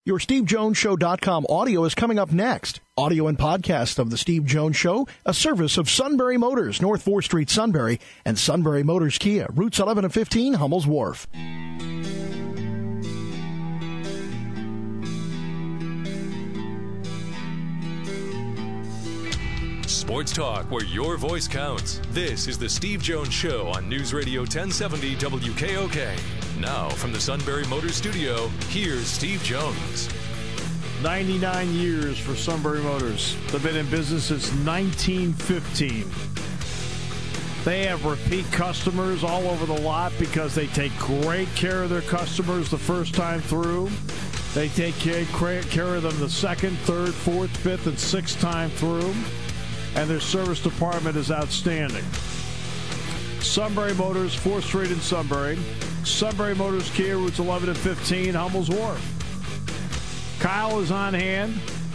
Your SteveJonesShow.com audio is coming up next. Audio and podcast of The Steve Jones Show, a service of Sunbury Motors, North 4th Street, Sunbury, and Sunbury Motors Kia, routes 11 and 15, Hummel's Wharf. Sports talk where your voice counts. This is The Steve Jones Show on News Radio 1070 WKOK. Now, from the Sunbury Motors Studio, here's Steve Jones. 99 years for Sunbury Motors. They've been in business since 1915. They have repeat customers all over the lot because they take great care of their customers the first time through. They take care of them the second, third, fourth, fifth, and sixth time through. And their service department is outstanding. Sunbury Motors, 4th Street in Sunbury. Sunbury Motors Kia, routes 11 and 15, Hummel's Wharf. Kyle is on hand.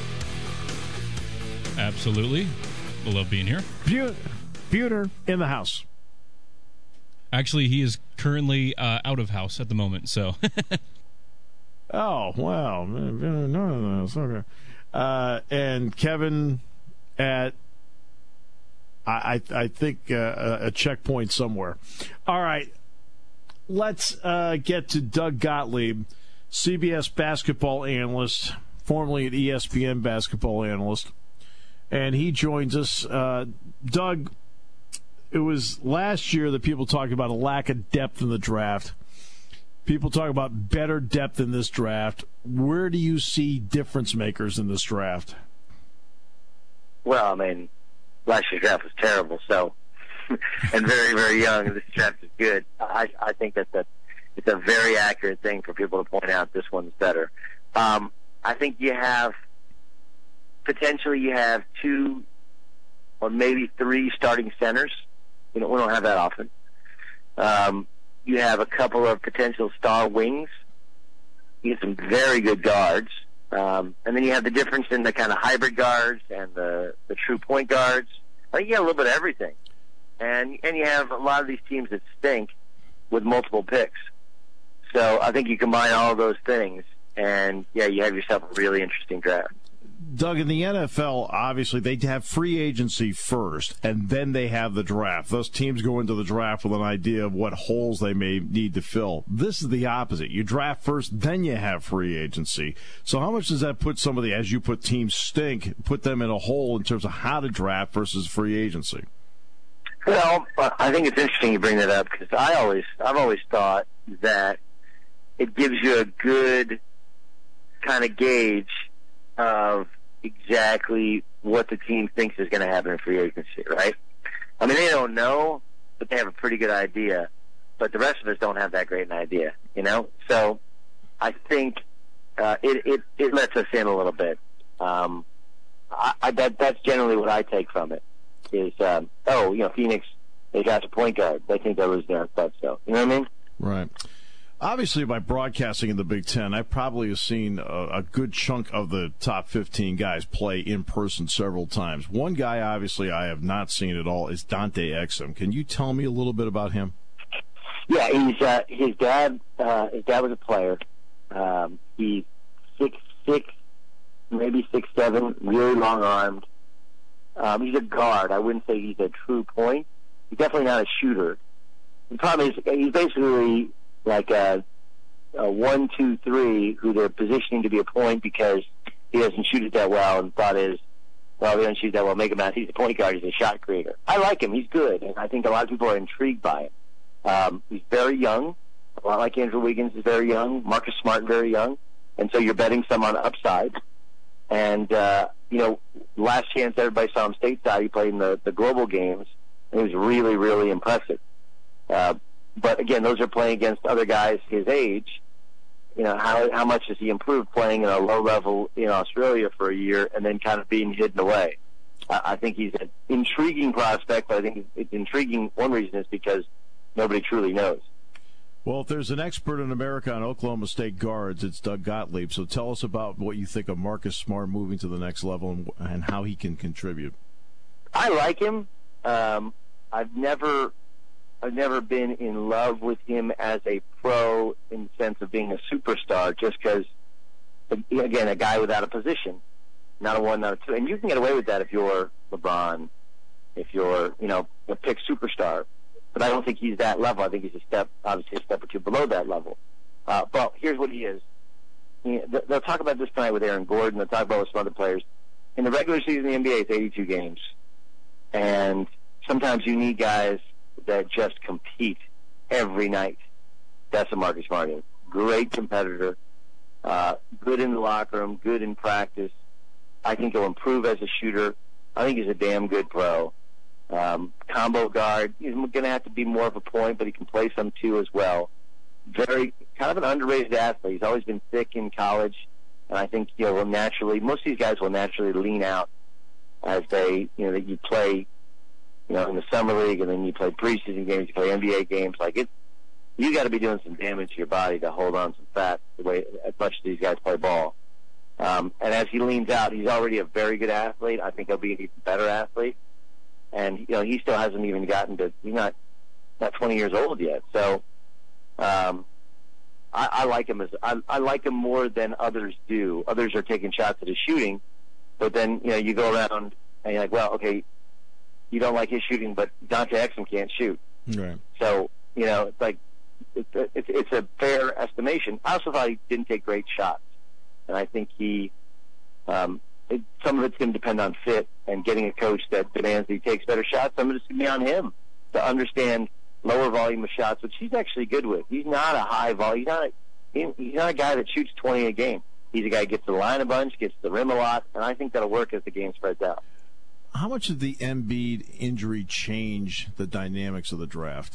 Absolutely. I love being here. Buhner in the house. Actually, he is currently out of house at the moment, so. Oh, wow. No. Okay. And Kevin at, I think, a checkpoint somewhere. All right. Let's get to Doug Gottlieb, CBS basketball analyst, formerly an ESPN basketball analyst. And he joins us. Doug, it was last year that people talked about a lack of depth in the draft. People talk about better depth in this draft. Where do you see difference makers in this draft? Well, I mean, last year's draft was terrible, so and very, very young. This draft is good. I think that it's a very accurate thing for people to point out this one's better. I think you have two or maybe three starting centers. We don't have that often. You have a couple of potential star wings. You have some very good guards. And then you have the difference in the kind of hybrid guards and the true point guards. I think you have a little bit of everything. And you have a lot of these teams that stink with multiple picks. So I think you combine all of those things, and, yeah, you have yourself a really interesting draft. Doug, in the NFL, obviously, they have free agency first, and then they have the draft. Those teams go into the draft with an idea of what holes they may need to fill. This is the opposite. You draft first, then you have free agency. So how much does that put somebody, as you put teams stink, put them in a hole in terms of how to draft versus free agency? Well, I think it's interesting you bring that up because I've always thought that it gives you a good kind of gauge of exactly what the team thinks is going to happen in free agency, right? I mean, they don't know, but they have a pretty good idea. But the rest of us don't have that great an idea, So I think it lets us in a little bit. That's generally what I take from it. Is Phoenix, they got a point guard. They think that was their thought, so you know what I mean? Right. Obviously, by broadcasting in the Big Ten, I probably have seen a good chunk of the top 15 guys play in person several times. One guy, obviously, I have not seen at all is Dante Exum. Can you tell me a little bit about him? Yeah, his dad was a player. He's 6'6", maybe 6'7", really long-armed. He's a guard. I wouldn't say he's a true point. He's definitely not a shooter. The problem is he's basically like a 1-2-3 who they're positioning to be a point because he doesn't shoot it that well, and thought is, well, he doesn't shoot that well, make him out. He's a point guard. He's a shot creator. I like him. He's good, and I think a lot of people are intrigued by him. He's very young, a lot like Andrew Wiggins is very young, Marcus Smart very young, and so you're betting some on upside. And, last chance everybody saw him stateside, he played in the global games, and he was really, really impressive. But, again, those are playing against other guys his age. How much has he improved playing at a low level in Australia for a year and then kind of being hidden away? I think he's an intriguing prospect, but I think it's intriguing. One reason is because nobody truly knows. Well, if there's an expert in America on Oklahoma State guards, it's Doug Gottlieb. So tell us about what you think of Marcus Smart moving to the next level and how he can contribute. I like him. I've never been in love with him as a pro in the sense of being a superstar, just because again, a guy without a position, not a one, not a two. And you can get away with that if you're LeBron, if you're, a pick superstar. But I don't think he's that level. I think he's obviously a step or two below that level. But here's what he is. They'll talk about this tonight with Aaron Gordon. They'll talk about with some other players. In the regular season of the NBA, it's 82 games. And sometimes you need guys that just compete every night. That's a Marcus Smart. Great competitor, good in the locker room, good in practice. I think he'll improve as a shooter. I think he's a damn good pro. Combo guard. He's going to have to be more of a point, but he can play some too as well. Very kind of an underrated athlete. He's always been thick in college, and I think will naturally. Most of these guys will naturally lean out as they, that you play, in the summer league, and then you play preseason games, you play NBA games. You got to be doing some damage to your body to hold on some fat as much as these guys play ball. And as he leans out, he's already a very good athlete. I think he'll be an even better athlete. And he still hasn't even gotten to. He's not 20 years old yet. So I like him I like him more than others do. Others are taking shots at his shooting, but then you go around and you're like, well, okay, you don't like his shooting, but Dante Exum can't shoot. Right. So it's like it's a fair estimation. I also thought he didn't take great shots, and I think some of it's going to depend on fit and getting a coach that demands that he takes better shots. Some of it's going to be on him to understand lower volume of shots, which he's actually good with. He's not a high volume. He's not a guy that shoots 20 a game. He's a guy who gets to the line a bunch, gets to the rim a lot, and I think that'll work as the game spreads out. How much did the Embiid injury change the dynamics of the draft?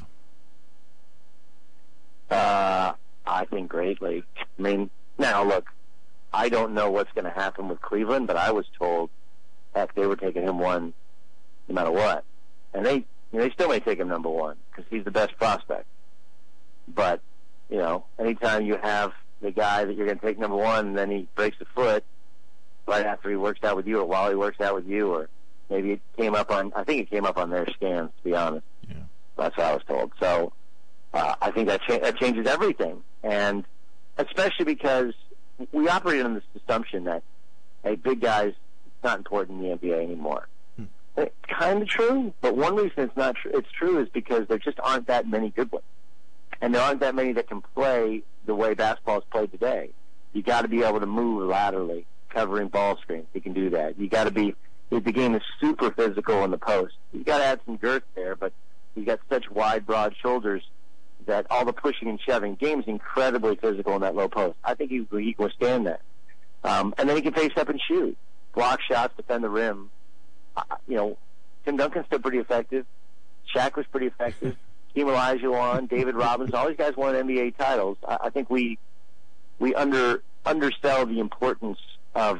I think greatly. I mean, now look, I don't know what's going to happen with Cleveland, but I was told, heck, they were taking him one no matter what. And they still may take him number one because he's the best prospect. But, anytime you have the guy that you're going to take number one and then he breaks a foot right after he works out with you or while he works out with you, or maybe it came up on their scans, to be honest. Yeah. That's what I was told. So I think that changes everything. And especially because we operate on this assumption that, hey, big guys, it's not important in the NBA anymore. It's kind of true, but one reason it's not true, it's true is because there just aren't that many good ones. And there aren't that many that can play the way basketball is played today. You got to be able to move laterally, covering ball screens. You can do that. You got to be, the game is super physical in the post. You got to add some girth there, but he's got such wide, broad shoulders that all the pushing and shoving, game's incredibly physical in that low post. I think he can withstand that. And then he can face up and shoot, block shots, defend the rim. Tim Duncan's still pretty effective. Shaq was pretty effective. Hakeem Olajuwon, David Robinson, all these guys won NBA titles. I think we undersell the importance of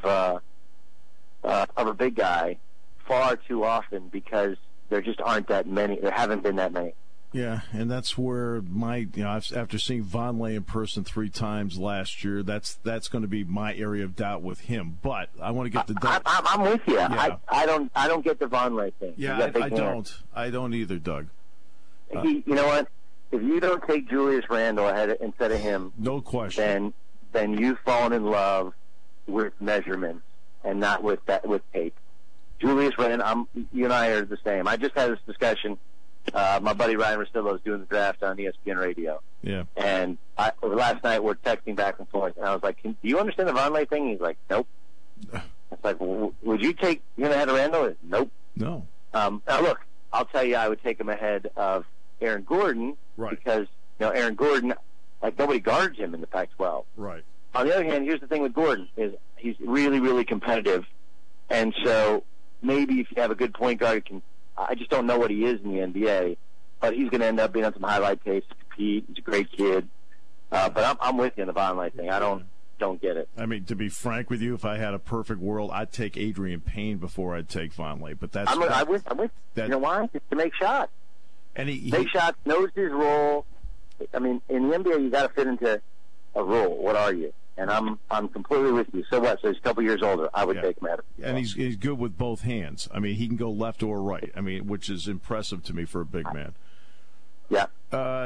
a big guy far too often because there just aren't that many. There haven't been that many. Yeah, and that's where after seeing Vonleh in person 3 times last year, that's going to be my area of doubt with him. But I want to get the. I'm with you. Yeah. I don't get the Vonleh thing. Yeah, I don't either, Doug. You know what? If you don't take Julius Randle instead of him, no question, then you've fallen in love with measurements and not with tape. Julius Randle, you and I are the same. I just had this discussion. My buddy Ryan Rustillo is doing the draft on ESPN Radio. Yeah. And last night we're texting back and forth, and I was like, "Do you understand the Vonleh thing?" He's like, "Nope." It's like, would you take him ahead of Randle? Nope. No. Now look, I'll tell you, I would take him ahead of Aaron Gordon, right? Because Aaron Gordon, nobody guards him in the Pac-12. Right. On the other hand, here's the thing with Gordon is he's really, really competitive, and so maybe if you have a good point guard, I just don't know what he is in the NBA, but he's going to end up being on some highlight tapes to compete. He's a great kid, but I'm with you on the Vonleh thing. I don't get it. I mean, to be frank with you, if I had a perfect world, I'd take Adrian Payne before I'd take Vonleh. But that's I'm with. You know why? It's to make shots. And he make shots, knows his role. I mean, in the NBA, you got to fit into a role. What are you? And I'm completely with you. So what? So he's a couple years older. I would take him at it. And he's good with both hands. I mean, he can go left or right. I mean, which is impressive to me for a big man. Yeah. Yep.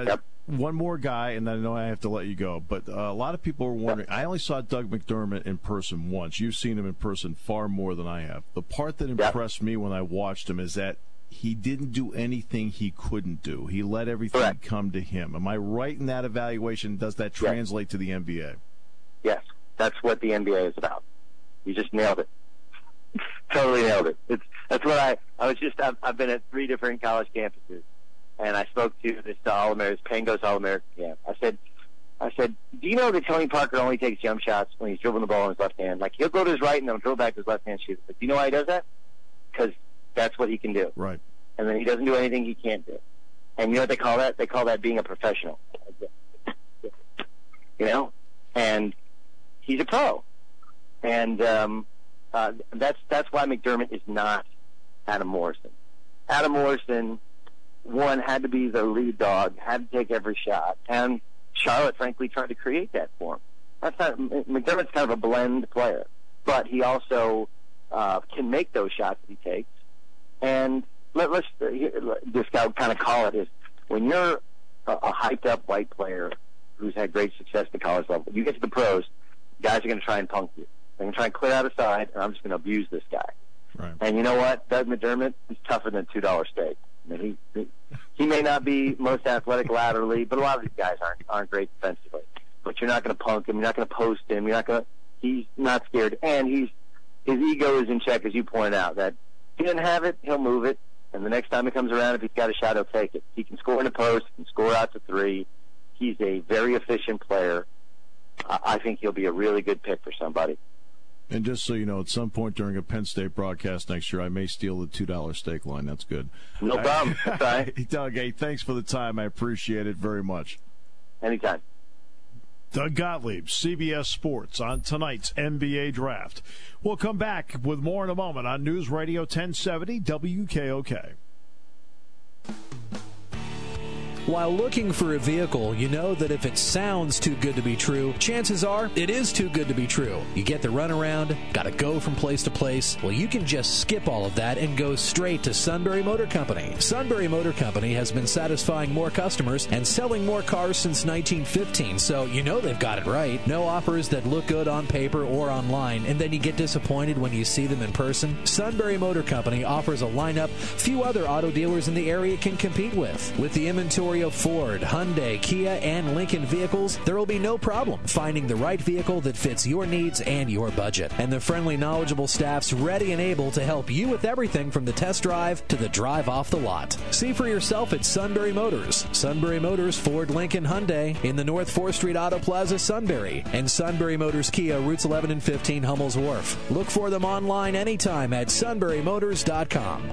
one more guy, and I know I have to let you go, but a lot of people are wondering. I only saw Doug McDermott in person once. You've seen him in person far more than I have. The part that impressed me when I watched him is that he didn't do anything he couldn't do. He let everything come to him. Am I right in that evaluation? Does that translate to the NBA? Yes, that's what the NBA is about. You just nailed it. Totally nailed it. That's what I've been at 3 different college campuses, and I spoke to this Pangos All-American camp. I said, do you know that Tony Parker only takes jump shots when he's dribbling the ball in his left hand? Like, he'll go to his right and then dribble back to his left hand shoot. But do you know why he does that? Because that's what he can do. Right. And then he doesn't do anything he can't do. And you know what they call that? They call that being a professional. You know? And he's a pro. And that's why McDermott is not Adam Morrison. Adam Morrison, one, had to be the lead dog, had to take every shot. And Charlotte, frankly, tried to create that for him. McDermott's kind of a blend player. But he also can make those shots that he takes. And let's this guy kind of call it is when you're a hyped-up white player who's had great success at the college level, you get to the pros, guys are going to try and punk you. They're going to try and clear out a side, and I'm just going to abuse this guy. Right. And you know what? Doug McDermott is tougher than $2 steak. I mean, he may not be most athletic laterally, but a lot of these guys aren't great defensively. But you're not going to punk him. You're not going to post him. He's not scared. And his ego is in check, as you point out, that he doesn't have it, he'll move it. And the next time it comes around, if he's got a shot, he'll take it. He can score in the post, he can score out to 3. He's a very efficient player. I think he'll be a really good pick for somebody. And just so you know, at some point during a Penn State broadcast next year, I may steal the $2 steak line. That's good. No problem. That's all right. Doug, hey, thanks for the time. I appreciate it very much. Anytime. Doug Gottlieb, CBS Sports, on tonight's NBA Draft. We'll come back with more in a moment on News Radio 1070 WKOK. While looking for a vehicle, you know that if it sounds too good to be true, chances are it is too good to be true. You get the runaround, got to go from place to place. Well, you can just skip all of that and go straight to Sunbury Motor Company. Sunbury Motor Company has been satisfying more customers and selling more cars since 1915, so you know they've got it right. No offers that look good on paper or online, and then you get disappointed when you see them in person. Sunbury Motor Company offers a lineup few other auto dealers in the area can compete with. With the inventory of Ford, Hyundai, Kia, and Lincoln vehicles, there will be no problem finding the right vehicle that fits your needs and your budget. And the friendly, knowledgeable staff's ready and able to help you with everything from the test drive to the drive off the lot. See for yourself at Sunbury Motors. Sunbury Motors, Ford, Lincoln, Hyundai in the North 4th Street Auto Plaza, Sunbury. And Sunbury Motors Kia, routes 11 and 15, Hummel's Wharf. Look for them online anytime at sunburymotors.com.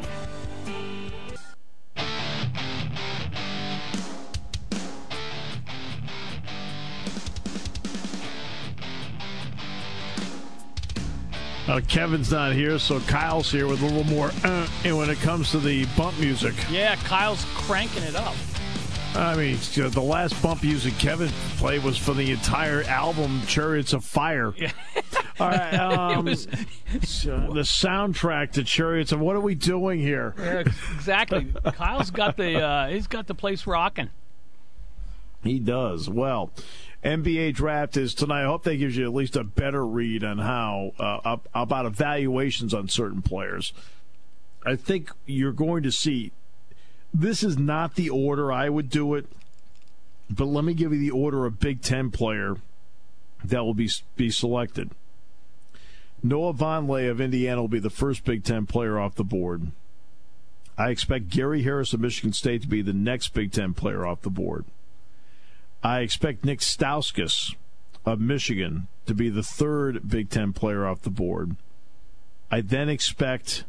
Kevin's not here, so Kyle's here with a little more and when it comes to the bump music. Yeah, Kyle's cranking it up. I mean, the last bump music Kevin played was for the entire album, Chariots of Fire. Yeah. All right, the soundtrack to Chariots of... What are we doing here? Yeah, exactly. Kyle's got the place rocking. He does. Well, NBA Draft is tonight. I hope that gives you at least a better read on how about evaluations on certain players. I think you're going to see. This is not the order I would do it, but let me give you the order of Big Ten player that will be selected. Noah Vonleh of Indiana will be the first Big Ten player off the board. I expect Gary Harris of Michigan State to be the next Big Ten player off the board. I expect Nick Stauskas of Michigan to be the third Big Ten player off the board. I then expect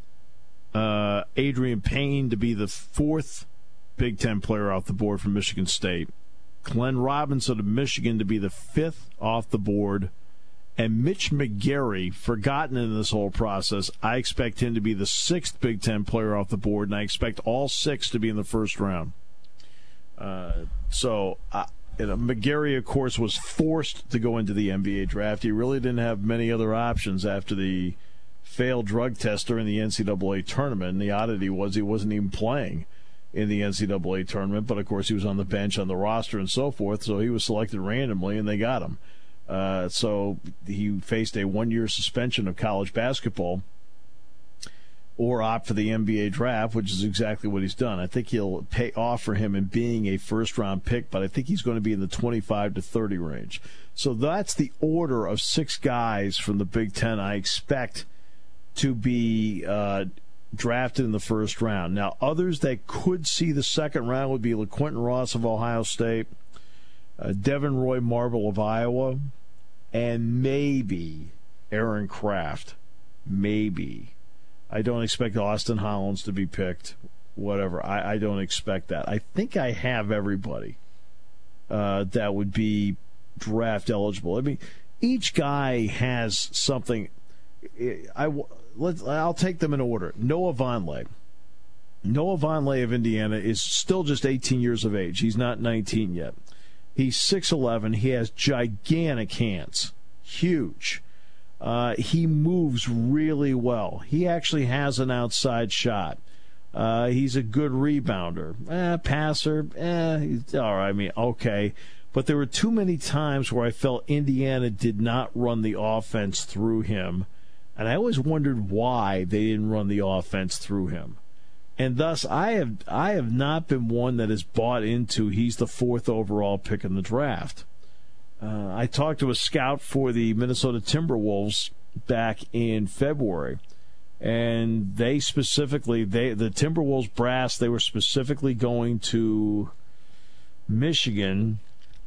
Adrian Payne to be the fourth Big Ten player off the board from Michigan State. Glenn Robinson of Michigan to be the fifth off the board. And Mitch McGary, forgotten in this whole process, I expect him to be the sixth Big Ten player off the board, and I expect all six to be in the first round. McGary, of course, was forced to go into the NBA draft. He really didn't have many other options after the failed drug test during the NCAA tournament. And the oddity was he wasn't even playing in the NCAA tournament, but of course he was on the bench, on the roster, and so forth, so he was selected randomly, and they got him. So he faced a 1-year suspension of college basketball or opt for the NBA draft, which is exactly what he's done. I think he'll pay off for him in being a first-round pick, but I think he's going to be in the 25 to 30 range. So that's the order of 6 guys from the Big Ten I expect to be drafted in the first round. Now, others that could see the second round would be LaQuinton Ross of Ohio State, Devin Roy Marble of Iowa, and maybe Aaron Kraft. Maybe. I don't expect Austin Hollins to be picked. Whatever. I don't expect that. I think I have everybody that would be draft eligible. I mean, each guy has something. I'll take them in order. Noah Vonleh. Noah Vonleh of Indiana is still just 18 years of age. He's not 19 yet. He's 6'11". He has gigantic hands. Huge. He moves really well. He actually has an outside shot. He's a good rebounder. Passer, he's all right. I mean, okay. But there were too many times where I felt Indiana did not run the offense through him. And I always wondered why they didn't run the offense through him. And thus, I have not been one that has bought into he's the 4th overall pick in the draft. I talked to a scout for the Minnesota Timberwolves back in February, and they specifically, the Timberwolves brass, they were specifically going to Michigan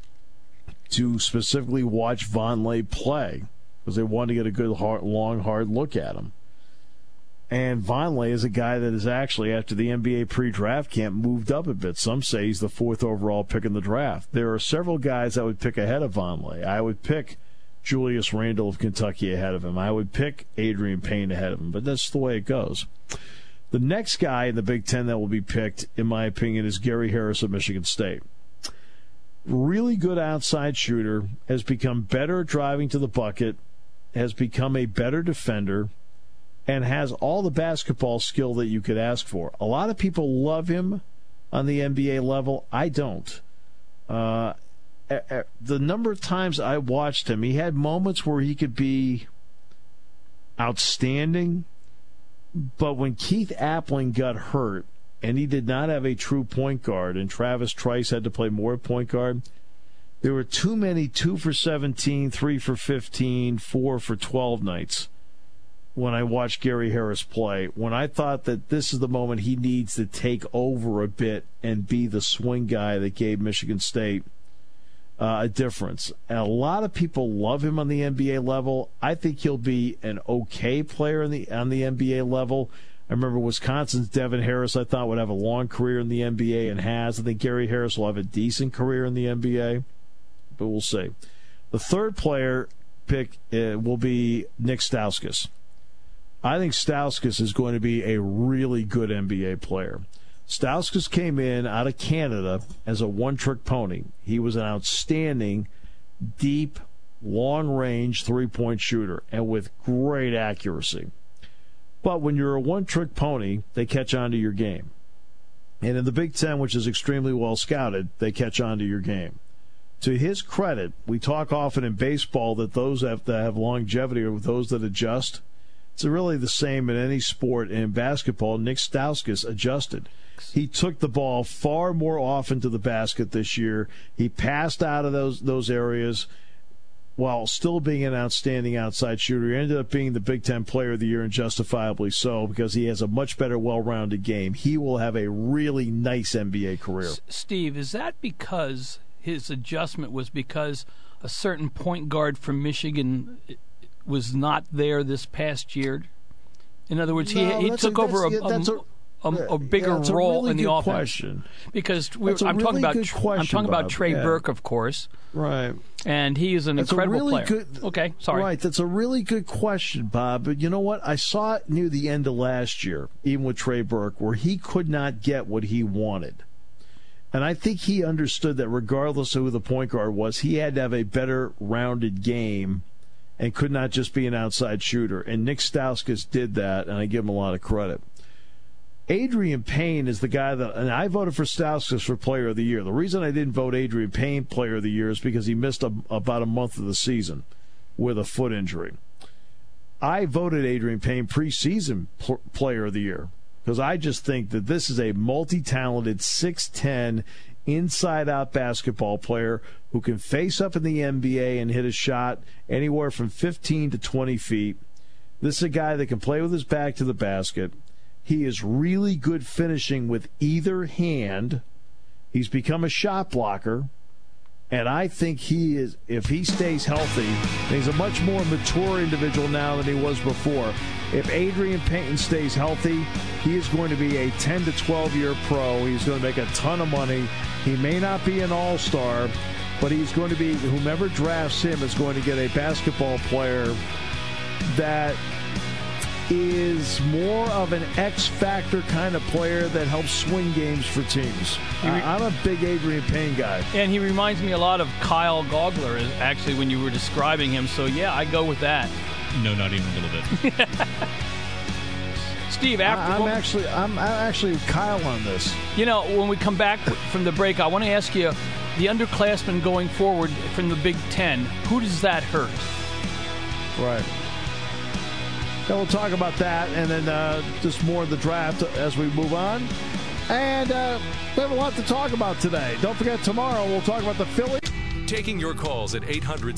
to specifically watch Vonleh play because they wanted to get a good, long, hard look at him. And Vonleh is a guy that is actually, after the NBA pre-draft camp, moved up a bit. Some say he's the 4th overall pick in the draft. There are several guys I would pick ahead of Vonleh. I would pick Julius Randle of Kentucky ahead of him. I would pick Adrian Payne ahead of him. But that's the way it goes. The next guy in the Big Ten that will be picked, in my opinion, is Gary Harris of Michigan State. Really good outside shooter, has become better at driving to the bucket, has become a better defender, and has all the basketball skill that you could ask for. A lot of people love him on the NBA level. I don't. The number of times I watched him, he had moments where he could be outstanding, but when Keith Appling got hurt and he did not have a true point guard and Travis Trice had to play more point guard, there were too many 2 for 17, 3 for 15, 4 for 12 nights when I watched Gary Harris play, when I thought that this is the moment he needs to take over a bit and be the swing guy that gave Michigan State a difference. And a lot of people love him on the NBA level. I think he'll be an okay player on the NBA level. I remember Wisconsin's Devin Harris, I thought, would have a long career in the NBA and has. I think Gary Harris will have a decent career in the NBA, but we'll see. The third player pick will be Nick Stauskas. I think Stauskas is going to be a really good NBA player. Stauskas came in out of Canada as a one-trick pony. He was an outstanding, deep, long-range three-point shooter and with great accuracy. But when you're a one-trick pony, they catch on to your game. And in the Big Ten, which is extremely well scouted, they catch on to your game. To his credit, we talk often in baseball that those that have longevity are those that adjust. It's really the same in any sport. In basketball, Nick Stauskas adjusted. He took the ball far more often to the basket this year. He passed out of those areas while still being an outstanding outside shooter. He ended up being the Big Ten Player of the Year, and justifiably so, because he has a much better, well-rounded game. He will have a really nice NBA career. Steve, is that because his adjustment was because a certain point guard from Michigan was not there this past year? In other words, he took over a bigger role in the offense. Question. Because I'm talking about Trey Burke, of course. Right. And he is an incredible player. Okay, sorry. Right, that's a really good question, Bob. But you know what? I saw it near the end of last year, even with Trey Burke, where he could not get what he wanted. And I think he understood that regardless of who the point guard was, he had to have a better rounded game and could not just be an outside shooter. And Nick Stauskas did that, and I give him a lot of credit. Adrian Payne is the guy that, and I voted for Stauskas for Player of the Year. The reason I didn't vote Adrian Payne Player of the Year is because he missed about a month of the season with a foot injury. I voted Adrian Payne preseason Player of the Year because I just think that this is a multi-talented 6'10", inside-out basketball player who can face up in the NBA and hit a shot anywhere from 15 to 20 feet. This is a guy that can play with his back to the basket. He is really good finishing with either hand. He's become a shot blocker. And I think he is, if he stays healthy, and he's a much more mature individual now than he was before. If Adrian Payne stays healthy, he is going to be a 10 to 12-year pro. He's going to make a ton of money. He may not be an all-star, but he's going to be, whomever drafts him is going to get a basketball player that is more of an X-factor kind of player that helps swing games for teams. I'm a big Adrian Payne guy. And he reminds me a lot of Kyle Gaugler, actually, when you were describing him. So, yeah, I go with that. No, not even a little bit. Steve, after I'm actually Kyle on this. You know, when we come back from the break, I want to ask you, the underclassmen going forward from the Big Ten, who does that hurt? Right. And we'll talk about that and then just more of the draft as we move on. And we have a lot to talk about today. Don't forget, tomorrow we'll talk about the Phillies. Taking your calls at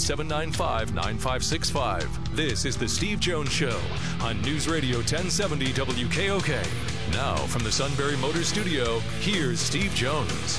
800-795-9565. This is the Steve Jones Show on News Radio 1070 WKOK. Now, from the Sunbury Motors Studio, here's Steve Jones.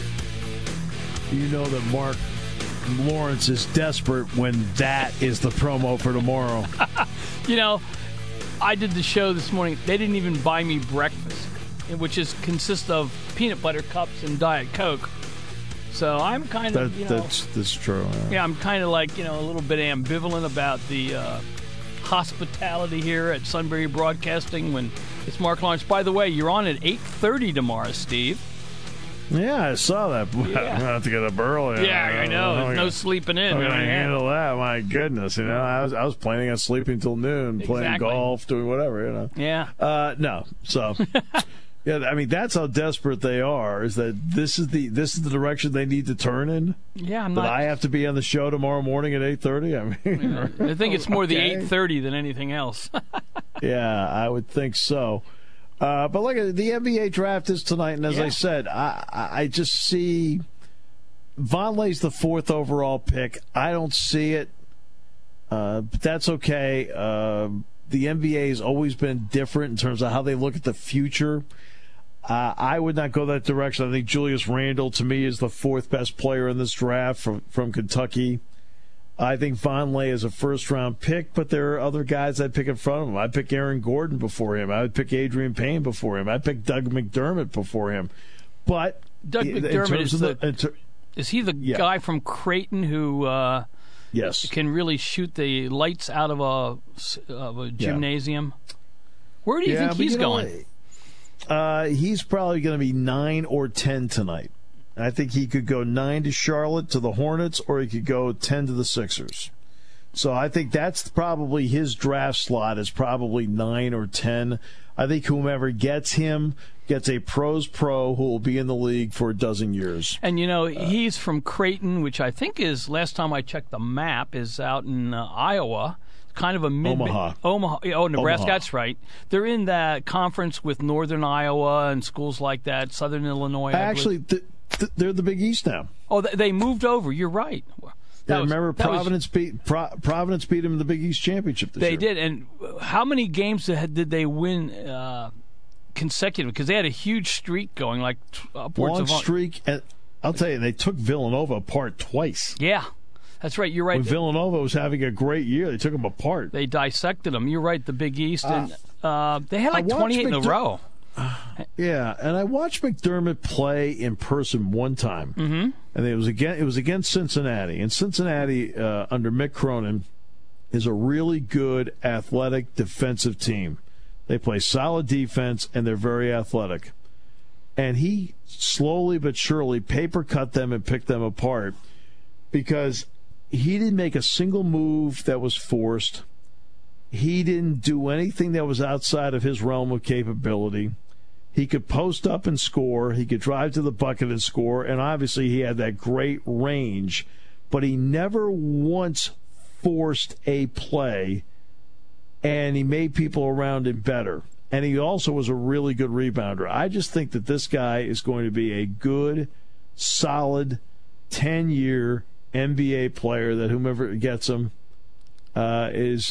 You know that Mark Lawrence is desperate when that is the promo for tomorrow. You know, I did the show this morning. They didn't even buy me breakfast, which consists of peanut butter cups and Diet Coke. So I'm kind of, that's true. Yeah, I'm kind of like, a little bit ambivalent about the hospitality here at Sunbury Broadcasting when it's Mark Lawrence. By the way, you're on at 8:30 tomorrow, Steve. Yeah, I saw that. Yeah. I'm going to have to get up early. Yeah, I know. There's no sleeping in. I'm going to handle that. My goodness. I was planning on sleeping till noon, playing golf, doing whatever, Yeah. No. So, yeah, I mean, that's how desperate they are, is that this is the direction they need to turn in? Yeah, I'm not. That I have to be on the show tomorrow morning at 8:30? I mean, I think it's more the 8:30 than anything else. Yeah, I would think so. But look, the NBA draft is tonight, and as I said, I just see Vonleh's the 4th overall pick. I don't see it, but that's okay. The NBA has always been different in terms of how they look at the future. I would not go that direction. I think Julius Randle, to me, is the 4th best player in this draft from Kentucky. I think Vonleh is a first-round pick, but there are other guys I'd pick in front of him. I'd pick Aaron Gordon before him. I would pick Adrian Payne before him. I'd pick Doug McDermott before him. But Doug McDermott is he the guy from Creighton who yes, can really shoot the lights out of a gymnasium? Where do you think he's going? He's probably going to be 9 or 10 tonight. I think he could go 9 to Charlotte to the Hornets, or he could go 10 to the Sixers. So I think that's probably his draft slot is probably 9 or 10. I think whomever gets him gets a pro's pro who will be in the league for a dozen years. And, he's from Creighton, which I think is, last time I checked the map, is out in Iowa. Kind of a Omaha. Nebraska. Omaha. That's right. They're in that conference with Northern Iowa and schools like that, Southern Illinois. Actually, they're the Big East now. Oh, they moved over. You're right. Remember, Providence beat them in the Big East championship this year. They did. And how many games did they win consecutive? Because they had a huge streak going, like upwards of streak. And I'll tell you, they took Villanova apart twice. Yeah. That's right. You're right. When Villanova was having a great year, they took them apart. They dissected them. You're right. The Big East, and they had like 28 in a row. Yeah, and I watched McDermott play in person one time, and it was against Cincinnati. And Cincinnati under Mick Cronin is a really good, athletic, defensive team. They play solid defense, and they're very athletic. And he slowly but surely paper cut them and picked them apart because he didn't make a single move that was forced. He didn't do anything that was outside of his realm of capability. He could post up and score. He could drive to the bucket and score. And obviously he had that great range. But he never once forced a play, and he made people around him better. And he also was a really good rebounder. I just think that this guy is going to be a good, solid 10-year NBA player that whomever gets him is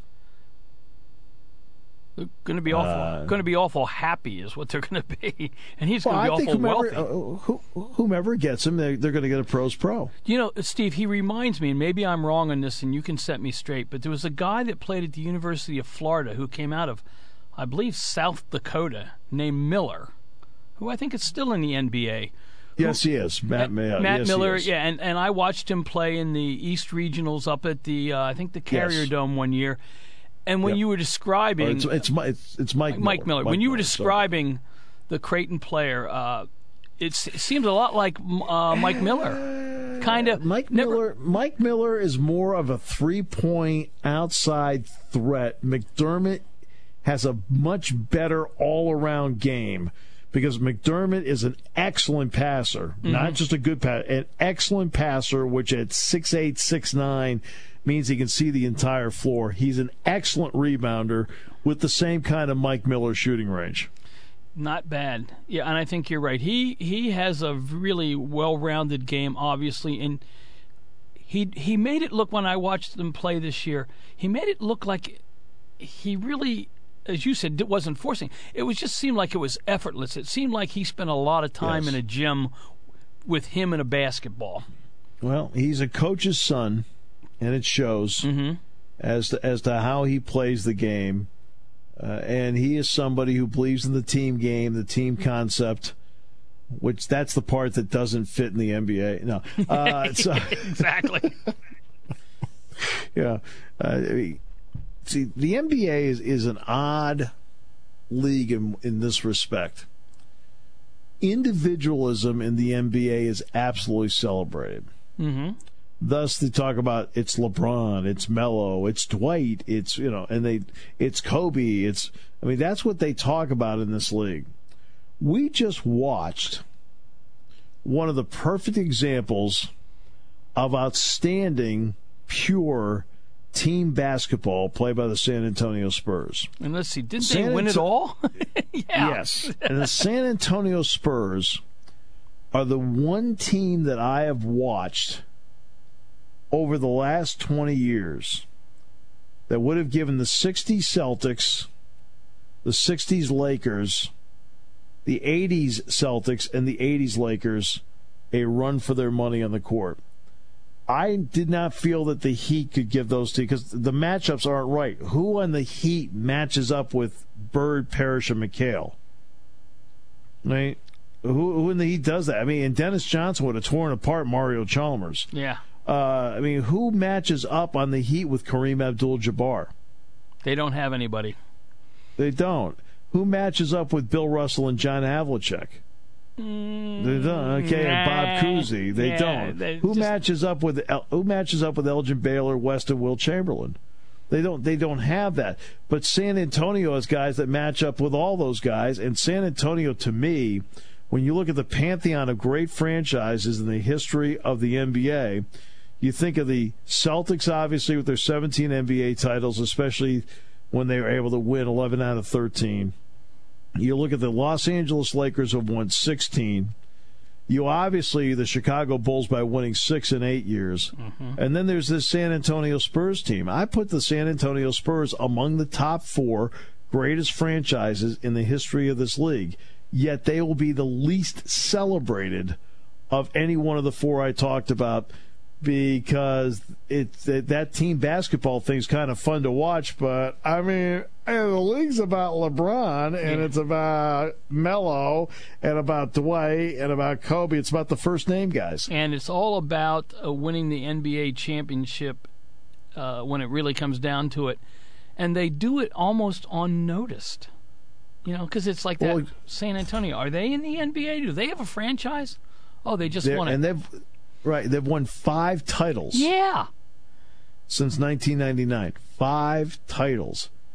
going to be awful happy is what they're going to be, and he's going to be awful wealthy. Whomever gets him, they're going to get a pro's pro. You know, Steve, he reminds me, and maybe I'm wrong on this, and you can set me straight, but there was a guy that played at the University of Florida who came out of, I believe, South Dakota, named Miller, who I think is still in the NBA. Yes, he is. Matt Miller. Matt Miller, yeah, and I watched him play in the East Regionals up at the, I think, the Carrier Dome one year. And when you were describing... It's Mike Miller. When you were describing the Creighton player, it seems a lot like Mike Miller. Kind of. Mike Miller is more of a three-point outside threat. McDermott has a much better all-around game because McDermott is an excellent passer, not just a good passer, an excellent passer, which at 6'8", 6'9", means he can see the entire floor. He's an excellent rebounder with the same kind of Mike Miller shooting range. Not bad. Yeah, and I think you're right. He has a really well-rounded game, obviously, and he made it look, when I watched them play this year, he made it look like he really, as you said, wasn't forcing. It just seemed like it was effortless. It seemed like he spent a lot of time in a gym with him in a basketball. Well, he's a coach's son, and it shows as to how he plays the game. And he is somebody who believes in the team game, the team concept, which that's the part that doesn't fit in the NBA. No, exactly. Yeah. See, the NBA is an odd league in this respect. Individualism in the NBA is absolutely celebrated. Thus, they talk about it's LeBron, it's Melo, it's Dwight, it's it's Kobe. That's what they talk about in this league. We just watched one of the perfect examples of outstanding, pure team basketball played by the San Antonio Spurs. And let's see, didn't they win it all? Yes. And the San Antonio Spurs are the one team that I have watched over the last 20 years that would have given the 60s Celtics, the 60s Lakers, the 80s Celtics, and the 80s Lakers a run for their money on the court. I did not feel that the Heat could give those two because the matchups aren't right. Who on the Heat matches up with Bird, Parrish, and McHale? Right? Who in the Heat does that? And Dennis Johnson would have torn apart Mario Chalmers. Yeah. Who matches up on the Heat with Kareem Abdul-Jabbar? They don't have anybody. They don't. Who matches up with Bill Russell and John Havlicek? They don't. Okay, and Bob Cousy. They don't. Who matches up with Elgin Baylor, West, and Will Chamberlain? They don't have that. But San Antonio has guys that match up with all those guys. And San Antonio, to me, when you look at the pantheon of great franchises in the history of the NBA, you think of the Celtics, obviously, with their 17 NBA titles, especially when they were able to win 11 out of 13. You look at the Los Angeles Lakers, who have won 16. You obviously, the Chicago Bulls by winning 6 in 8 years. And then there's this San Antonio Spurs team. I put the San Antonio Spurs among the top 4 greatest franchises in the history of this league. Yet they will be the least celebrated of any one of the 4 I talked about because that team basketball thing's kind of fun to watch. But, the league's about LeBron, and it's about Melo, and about Dwight, and about Kobe. It's about the first-name guys. And it's all about winning the NBA championship when it really comes down to it. And they do it almost unnoticed. Because it's like that. San Antonio, are they in the NBA? Do they have a franchise? Oh, they just won it. And they've won 5 titles. Yeah. Since 1999. 5 titles.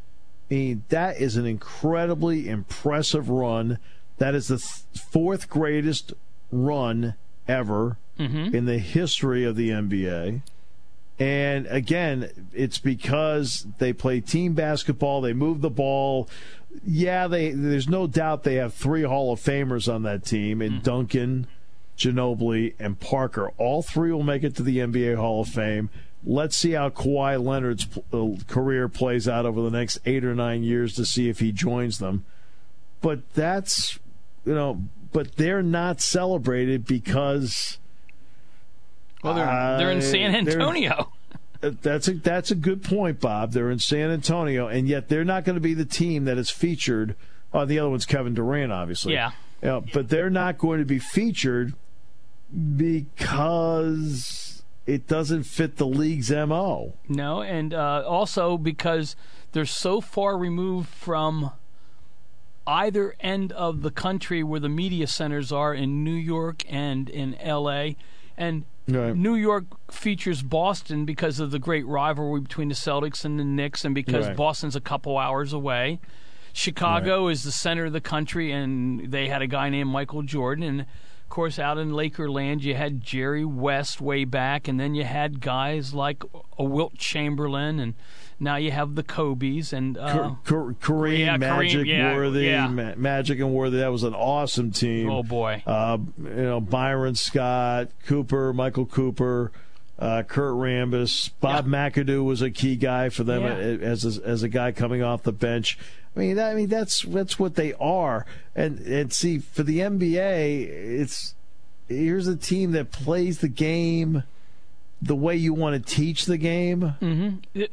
I mean, that is an incredibly impressive run. That is the fourth greatest run ever in the history of the NBA. And again, it's because they play team basketball, they move the ball. Yeah, there's no doubt they have 3 Hall of Famers on that team, and Duncan, Ginobili, and Parker. All 3 will make it to the NBA Hall of Fame. Let's see how Kawhi Leonard's career plays out over the next 8 or 9 years to see if he joins them. But that's, but they're not celebrated because... Well, they're in San Antonio. That's a good point, Bob. They're in San Antonio, and yet they're not going to be the team that is featured. Oh, the other one's Kevin Durant, obviously. Yeah. But they're not going to be featured because it doesn't fit the league's MO. No, and also because they're so far removed from either end of the country where the media centers are in New York and in L.A., and right. New York features Boston because of the great rivalry between the Celtics and the Knicks, and because right. Boston's a couple hours away. Chicago is the center of the country, and they had a guy named Michael Jordan. And, of course, out in Lakerland, you had Jerry West way back, and then you had guys like Wilt Chamberlain, and now you have the Kobes. And Kareem, Magic, Worthy. Magic and Worthy, that was an awesome team. Oh, boy. Byron Scott, Michael Cooper, Kurt Rambis. Bob McAdoo was a key guy for them as a guy coming off the bench. I mean that's what they are. And see, for the NBA, here's a team that plays the game the way you want to teach the game. Mm-hmm.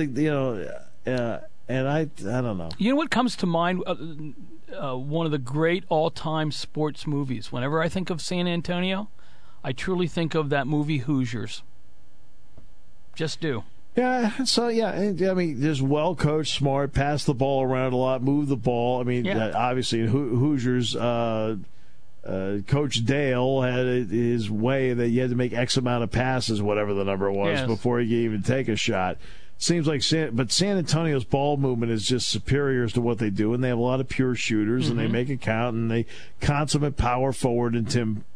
And I don't know. You know what comes to mind? One of the great all-time sports movies. Whenever I think of San Antonio, I truly think of that movie Hoosiers. Just do. Yeah, so just well coached, smart, pass the ball around a lot, move the ball. I mean, obviously in Hoosiers, Coach Dale had his way that you had to make X amount of passes, whatever the number was, before you could even take a shot. Seems like San Antonio's ball movement is just superior as to what they do, and they have a lot of pure shooters, and they make it count, and they consummate power forward in Tim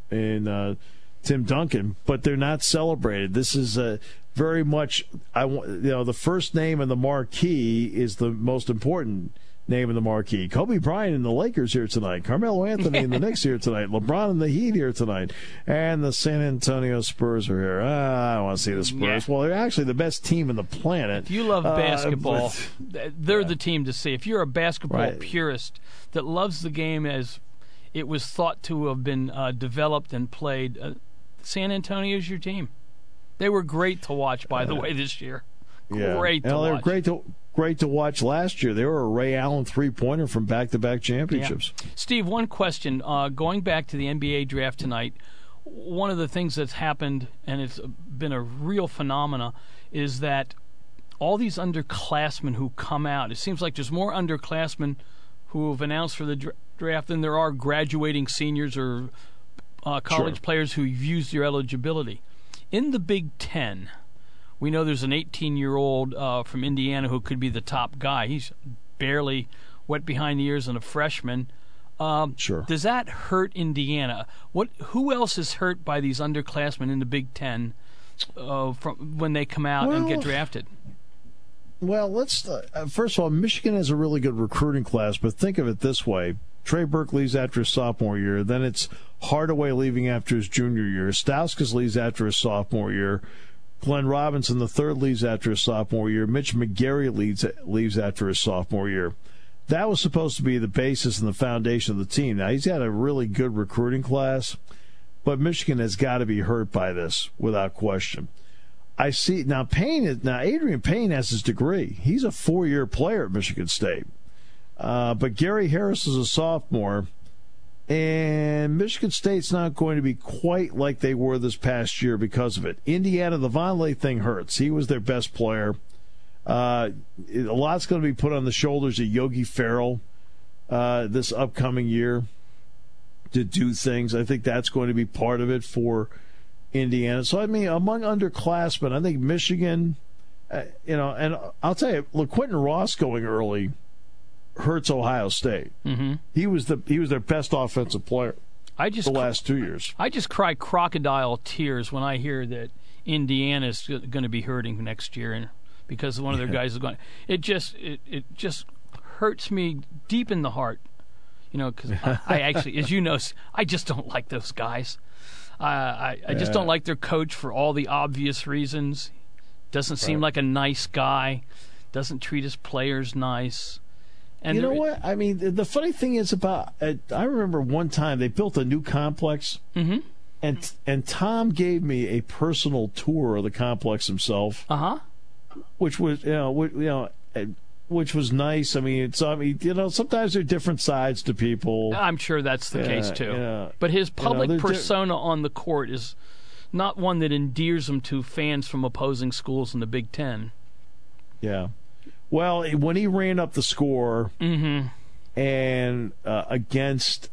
Duncan, but they're not celebrated. This is very much the first name in the marquee is the most important name in the marquee. Kobe Bryant and the Lakers here tonight. Carmelo Anthony and the Knicks here tonight. LeBron and the Heat here tonight. And the San Antonio Spurs are here. I don't want to see the Spurs. Yeah. Well, they're actually the best team on the planet. If you love basketball, they're the team to see. If you're a basketball purist that loves the game as it was thought to have been developed and played, San Antonio's your team. They were great to watch, by the way, this year. Great to watch. They were great to watch last year. They were a Ray Allen three-pointer from back-to-back championships. Yeah. Steve, one question. Going back to the NBA draft tonight, one of the things that's happened, and it's been a real phenomena, is that all these underclassmen who come out, it seems like there's more underclassmen who have announced for the draft than there are graduating seniors or college players who've used their eligibility. In the Big Ten, we know there's an 18-year-old from Indiana who could be the top guy. He's barely wet behind the ears and a freshman. Does that hurt Indiana? Who else is hurt by these underclassmen in the Big Ten from when they come out and get drafted? Well, let's first of all, Michigan has a really good recruiting class, but think of it this way. Trey Burke leaves after his sophomore year. Then it's Hardaway leaving after his junior year. Stauskas leaves after his sophomore year. Glenn Robinson III leaves after his sophomore year. Mitch McGary leaves after his sophomore year. That was supposed to be the basis and the foundation of the team. Now, he's had a really good recruiting class, but Michigan has got to be hurt by this without question. I see now. Adrian Payne has his degree. He's a 4-year player at Michigan State. But Gary Harris is a sophomore, and Michigan State's not going to be quite like they were this past year because of it. Indiana, the Vonleh thing hurts. He was their best player. A lot's going to be put on the shoulders of Yogi Ferrell this upcoming year to do things. I think that's going to be part of it for Indiana. So, I mean, among underclassmen, I think Michigan, and I'll tell you, look, Quentin Ross going early hurts Ohio State. Mm-hmm. He was their best offensive player the last 2 years. I just cry crocodile tears when I hear that Indiana's going to be hurting next year, and because one of their guys is going. It just hurts me deep in the heart, because I actually, as you know, I just don't like those guys. I just don't like their coach for all the obvious reasons. Doesn't seem like a nice guy. Doesn't treat his players nice. And you know what? I mean, the funny thing is I remember one time they built a new complex, mm-hmm. and Tom gave me a personal tour of the complex himself. Which was which was nice. I mean, sometimes there are different sides to people. I'm sure that's the case too. Yeah. But his public persona on the court is not one that endears him to fans from opposing schools in the Big Ten. Yeah. Well, when he ran up the score mm-hmm. and against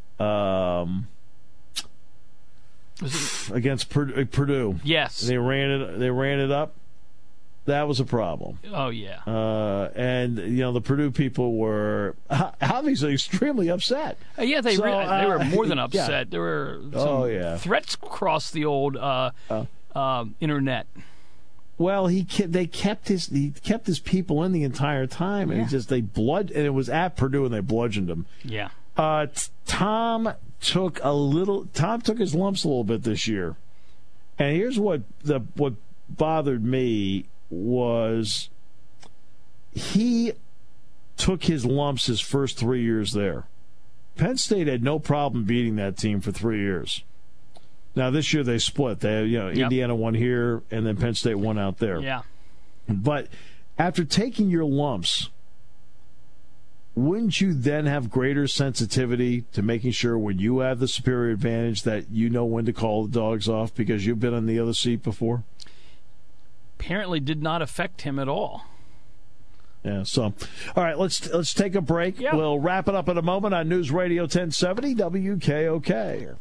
Purdue, yes, they ran it up. That was a problem. Oh yeah. And the Purdue people were obviously extremely upset. Yeah, they were more than upset. Yeah. There were some threats across the old internet. Well, he kept his people in the entire time, and and it was at Purdue, and they bludgeoned him. Yeah. Tom took his lumps a little bit this year, and here's what bothered me was he took his lumps his first 3 years there. Penn State had no problem beating that team for 3 years. Now, this year they split. Indiana won here, and then Penn State won out there. Yeah. But after taking your lumps, wouldn't you then have greater sensitivity to making sure when you have the superior advantage that you know when to call the dogs off because you've been on the other seat before? Apparently did not affect him at all. Yeah, so, all right, let's take a break. Yep. We'll wrap it up in a moment on News Radio 1070 WKOK.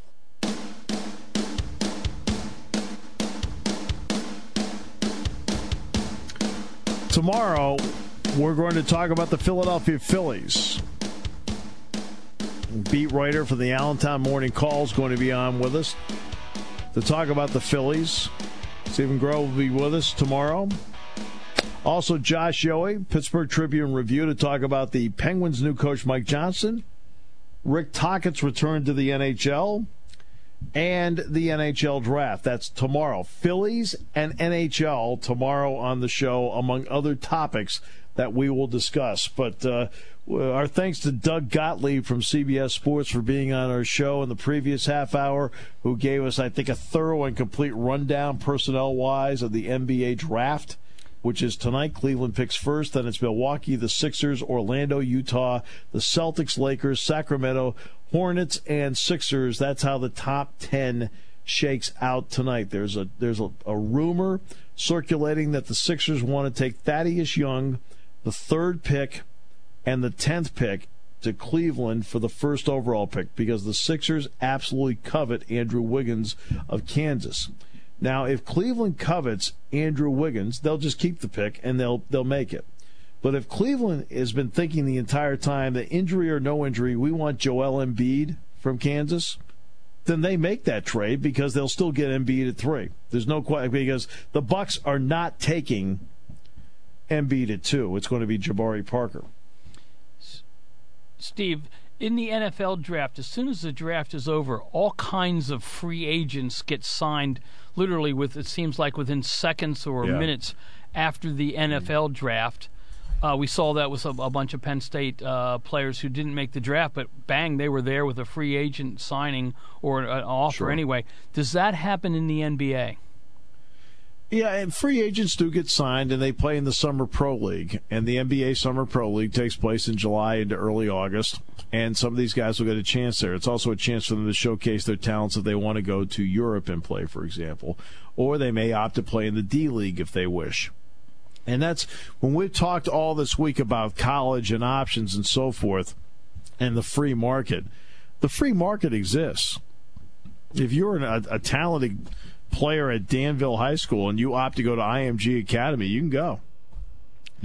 Tomorrow, we're going to talk about the Philadelphia Phillies. Beat writer for the Allentown Morning Call is going to be on with us to talk about the Phillies. Stephen Groh will be with us tomorrow. Also, Josh Yohe, Pittsburgh Tribune Review, to talk about the Penguins' new coach, Mike Johnson, Rick Tocchet's return to the NHL, and the NHL draft. That's tomorrow. Phillies and NHL tomorrow on the show, among other topics that we will discuss. But our thanks to Doug Gottlieb from CBS Sports for being on our show in the previous half hour, who gave us, I think, a thorough and complete rundown personnel-wise of the NBA draft, which is tonight. Cleveland picks first, then it's Milwaukee, the Sixers, Orlando, Utah, the Celtics, Lakers, Sacramento, Hornets, and Sixers. That's how the top 10 shakes out tonight. There's a rumor circulating that the Sixers want to take Thaddeus Young, the 3rd pick, and the 10th pick to Cleveland for the 1st overall pick, because the Sixers absolutely covet Andrew Wiggins of Kansas. Now, if Cleveland covets Andrew Wiggins, they'll just keep the pick and they'll make it. But if Cleveland has been thinking the entire time that injury or no injury, we want Joel Embiid from Kansas, then they make that trade because they'll still get Embiid at 3. There's no question, because the Bucks are not taking Embiid at 2. It's going to be Jabari Parker. Steve, in the NFL draft, as soon as the draft is over, all kinds of free agents get signed literally it seems like within seconds or minutes after the NFL draft. We saw that with a bunch of Penn State players who didn't make the draft, but bang, they were there with a free agent signing or an offer anyway. Does that happen in the NBA? Yeah, and free agents do get signed, and they play in the Summer Pro League. And the NBA Summer Pro League takes place in July into early August, and some of these guys will get a chance there. It's also a chance for them to showcase their talents if they want to go to Europe and play, for example. Or they may opt to play in the D League if they wish. And that's when we've talked all this week about college and options and so forth and the free market. The free market exists. If you're a talented player at Danville High School and you opt to go to IMG Academy, you can go.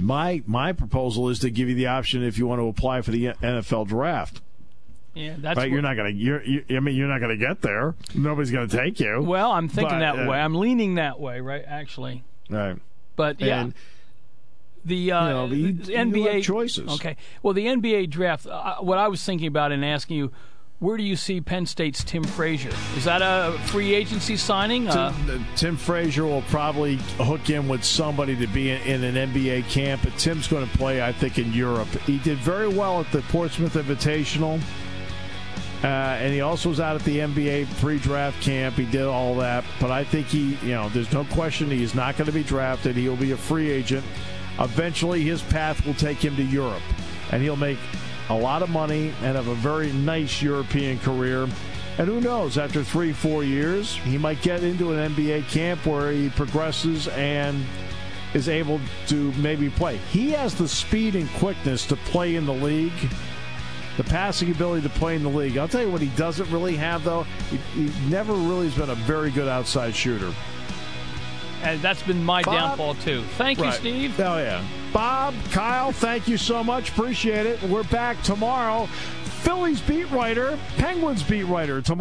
My proposal is to give you the option if you want to apply for the NFL draft. Yeah, that's right. You're not going to get there. Nobody's going to take you. Well, I'm thinking that way. I'm leaning that way, right? Actually, right. But yeah, and, the NBA you have choices. Okay. Well, the NBA draft. What I was thinking about and asking you, where do you see Penn State's Tim Frazier? Is that a free agency signing? Tim Frazier will probably hook in with somebody to be in an NBA camp, but Tim's going to play, I think, in Europe. He did very well at the Portsmouth Invitational, and he also was out at the NBA pre-draft camp. He did all that, but I think there's no question he's not going to be drafted. He'll be a free agent. Eventually, his path will take him to Europe, and he'll make a lot of money and have a very nice European career. And who knows, after 3-4 years, he might get into an NBA camp where he progresses and is able to maybe play. He has the speed and quickness to play in the league, the passing ability to play in the league. I'll tell you what he doesn't really have, though. He never really has been a very good outside shooter. And that's been my downfall, too. Thank you, Steve. Oh, yeah. Bob, Kyle, thank you so much. Appreciate it. We're back tomorrow. Phillies beat writer, Penguins beat writer tomorrow.